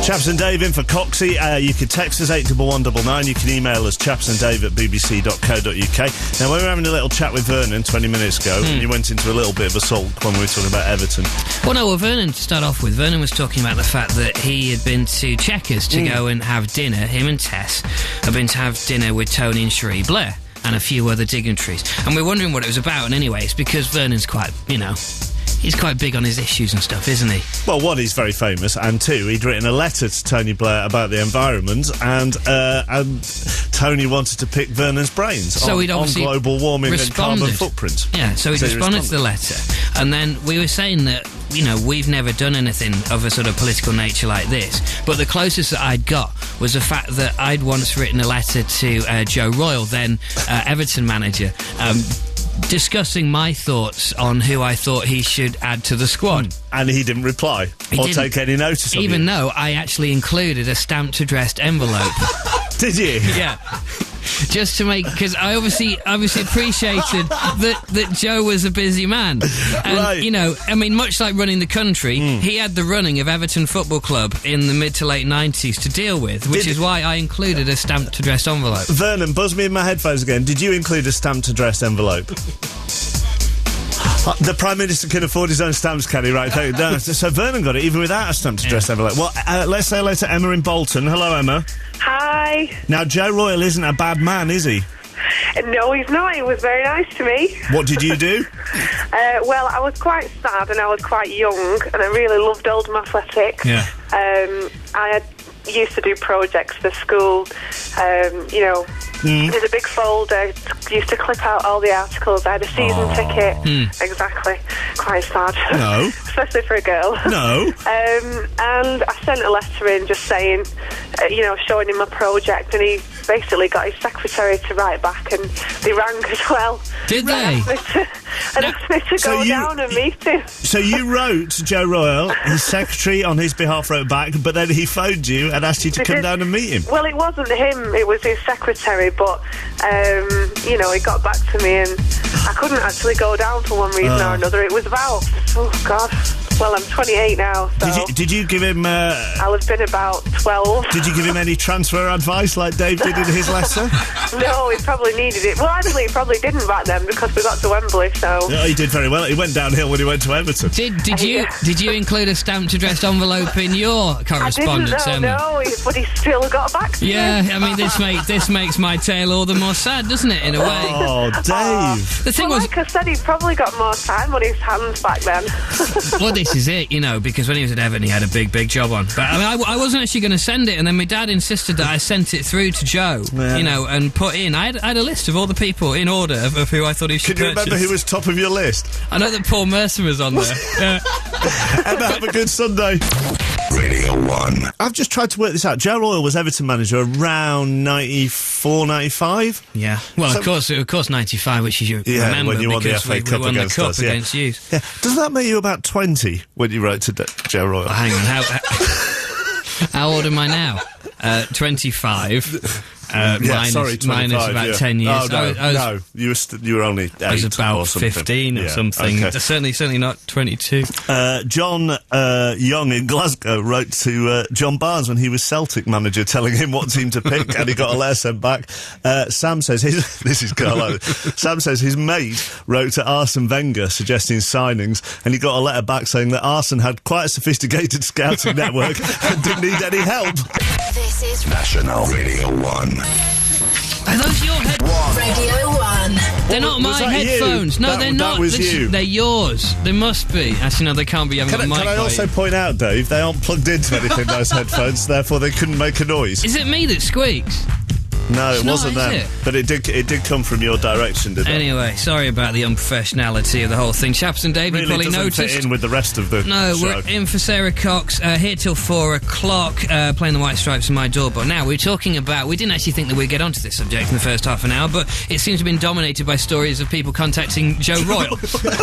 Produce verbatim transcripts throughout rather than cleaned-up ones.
Chaps and Dave in for Coxie. Uh, you can text us eight one one nine nine. You can email us chapsanddave at b b c dot co dot u k. Now, we were having a little chat with Vernon twenty minutes ago, mm. and you went into a little bit of a sulk when we were talking about Everton. Well, no, well, Vernon, to start off with, Vernon was talking about the fact that he had been to Chequers to mm. go and have dinner. Him and Tess have been to have dinner with Tony and Cherie Blair and a few other dignitaries. And we're wondering what it was about, and anyway, it's because Vernon's quite, you know... He's quite big on his issues and stuff, isn't he? Well, one, he's very famous, and two, he'd written a letter to Tony Blair about the environment, and uh, and Tony wanted to pick Vernon's brains so on, he'd obviously on global warming responded. and carbon footprint. Yeah, so he so responded, responded to the letter, and then we were saying that, you know, we've never done anything of a sort of political nature like this, but the closest that I'd got was the fact that I'd once written a letter to uh, Joe Royle, then uh, Everton manager, um, discussing my thoughts on who I thought he should add to the squad. Mm. And he didn't reply he or didn't, take any notice of it. Even though I actually included a stamped addressed envelope. Did you? Yeah. Just to make... Because I obviously obviously appreciated that, that Joe was a busy man. And, right. you know, I mean, much like running the country, mm. he had the running of Everton Football Club in the mid to late nineties to deal with, which Did is why I included a stamped addressed envelope. Vernon, buzz me in my headphones again. Did you include a stamped addressed envelope? Uh, the Prime Minister can afford his own stamps, can he? Right, no, so Vernon got it even without a stamped addressed yeah. envelope. Well, uh, let's say hello to Emma in Bolton. Hello, Emma. Hi. Now, Joe Royle isn't a bad man, is he? No, he's not. He was very nice to me. What did you do? uh, well, I was quite sad and I was quite young and I really loved Oldham Athletic. Yeah. Um, I had used to do projects for school, um, you know, mm. there's a big folder, used to clip out all the articles. I had a season Aww. ticket. Mm. Exactly. Quite sad. No. Especially for a girl. No. um, and I sent a letter in just saying, uh, you know, showing him my project, and he basically got his secretary to write back, and they rang as well. Did they? And asked me to, and asked me to so go you, down and meet him. So you wrote to Joe Royle, his secretary on his behalf wrote back, but then he phoned you and asked you to come down and meet him. Well, it wasn't him, it was his secretary, but, um, you know, he got back to me and I couldn't actually go down for one reason uh. or another. It was about, oh, God... Well, I'm twenty-eight now, so... Did you, did you give him... Uh, I'll have been about twelve. Did you give him any transfer advice like Dave did in his letter? No, he probably needed it. Well, actually, he probably didn't back then because we got to Wembley, so... Yeah, he did very well. He went downhill when he went to Everton. Did did you did you include a stamped addressed envelope in your correspondence, I didn't, no, Emma? no, but he still got back to yeah, me. Yeah, I mean, this, make, this makes my tale all the more sad, doesn't it, in a way? Oh, Dave. Oh. The thing well, was... like I said, he's probably got more time on his hands back then. Well, this is it, you know, because when he was at Everton, he had a big, big job on. But I mean, I, w- I wasn't actually going to send it, and then my dad insisted that I sent it through to Joe, yeah. you know, and put in. I had, I had a list of all the people in order of, of who I thought he should Can you purchase. remember who was top of your list? I know that Paul Mercer was on there. Yeah. Emma, have a good Sunday. Radio one. I've just tried to work this out. Joe Royle was Everton manager around ninety-four, ninety-five. Yeah. Well, so, of course, of course, ninety-five, which you yeah, remember when you won the because F A we, Cup we won against the cup us, yeah. against you. Yeah. Does that make you about twenty when you wrote to D- Joe Royle? Well, hang on. How, how, how old am I now? Uh, twenty-five. Uh, yeah, minus, sorry, minus about yeah. ten years. Oh, no, I was, I was, no, you were, st- you were only eight I was about or something. fifteen or yeah, something. okay. Certainly, certainly not twenty-two. Uh, John uh, Young in Glasgow wrote to uh, John Barnes when he was Celtic manager, telling him what team to pick, and he got a letter sent back. Uh, Sam says his this is Carlo. Sam says his mate wrote to Arsene Wenger suggesting signings, and he got a letter back saying that Arsene had quite a sophisticated scouting network and didn't need any help. This is National Radio One. Are those your headphones? Radio one. They're not was my that headphones. You? No, that, they're that not. Was This- you. They're yours. They must be. Actually, no, they can't be. You haven't Can, got I, a mic can I by also you. point out, Dave, they aren't plugged into anything, those headphones, therefore they couldn't make a noise. Is it me that squeaks? No, It's it not, wasn't is that. it? But it did It did come from your direction, didn't it? Anyway, sorry about the unprofessionality of the whole thing. Chaps and Dave, Really you probably doesn't noticed. fit in with the rest of the No, show. we're in for Sarah Cox, uh, here till four o'clock, uh, playing the White Stripes in my doorbell. Now, we're talking about, we didn't actually think that we'd get onto this subject in the first half an hour, but it seems to have been dominated by stories of people contacting Joe Royle.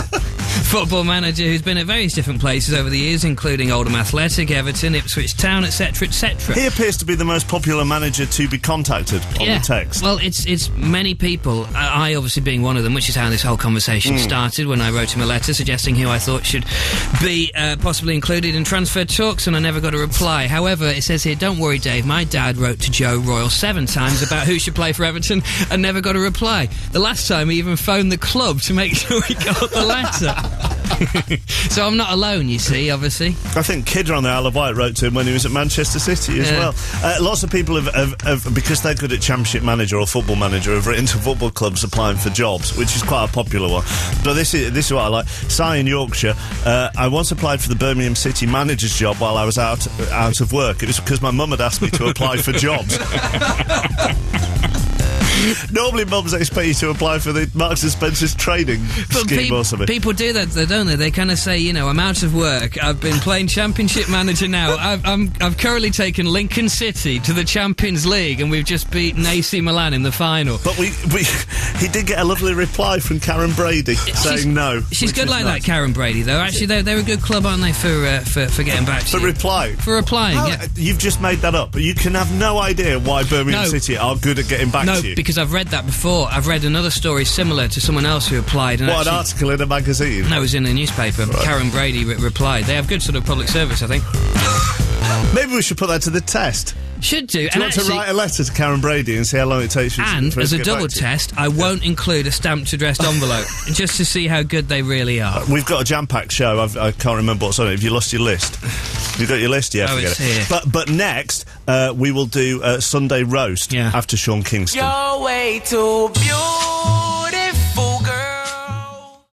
Football manager who's been at various different places over the years, including Oldham Athletic, Everton, Ipswich Town, et cetera, et cetera. He appears to be the most popular manager to be contacted on yeah. the text. Well, it's it's many people, I, I obviously being one of them, which is how this whole conversation mm. started when I wrote him a letter suggesting who I thought should be uh, possibly included in transfer talks, and I never got a reply. However, it says here, don't worry, Dave, my dad wrote to Joe Royle seven times about who should play for Everton and never got a reply. The last time he even phoned the club to make sure he got the letter. So I'm not alone, you see, obviously. I think Kidder on the Isle of Wight wrote to him when he was at Manchester City as yeah. well. Uh, lots of people have, have, have, because they're good at Championship manager or football manager, have written to football clubs applying for jobs, which is quite a popular one. But this is this is what I like. Si in Yorkshire, uh, I once applied for the Birmingham City manager's job while I was out out of work. It was because my mum had asked me to apply for jobs. Normally mums expect you to apply for the Marks and Spencer's training but scheme pe- or something. People do that though, don't they? They kind of say, you know, I'm out of work, I've been playing Championship manager now, I've, I'm, I've currently taken Lincoln City to the Champions League and we've just beaten A C Milan in the final. But we, we he did get a lovely reply from Karen Brady saying she's, no. She's good like nice. that, Karen Brady, though. Actually, they're, they're a good club, aren't they, for uh, for, for getting back to For you? replying? For replying, How, yeah. You've just made that up. You can have no idea why Birmingham no. City are good at getting back no, to you. No, because I've read that before. I've read another story similar to someone else who applied. And what, actually, an article in a magazine? No, it was in a newspaper. Right. Karen Brady re- replied. They have good sort of public service, I think. Maybe we should put that to the test. Should do. Do you and want actually, to write a letter to Karen Brady and see how long it takes you and for as to a double test, I won't yeah. include a stamped addressed envelope, just to see how good they really are. Uh, we've got a jam-packed show. I've, I can't remember what's on it. Have you lost your list? You got your list? Yeah, oh, forget it's it. Here. But but next uh, we will do uh, Sunday roast yeah. after Sean Kingston. You're way too beautiful.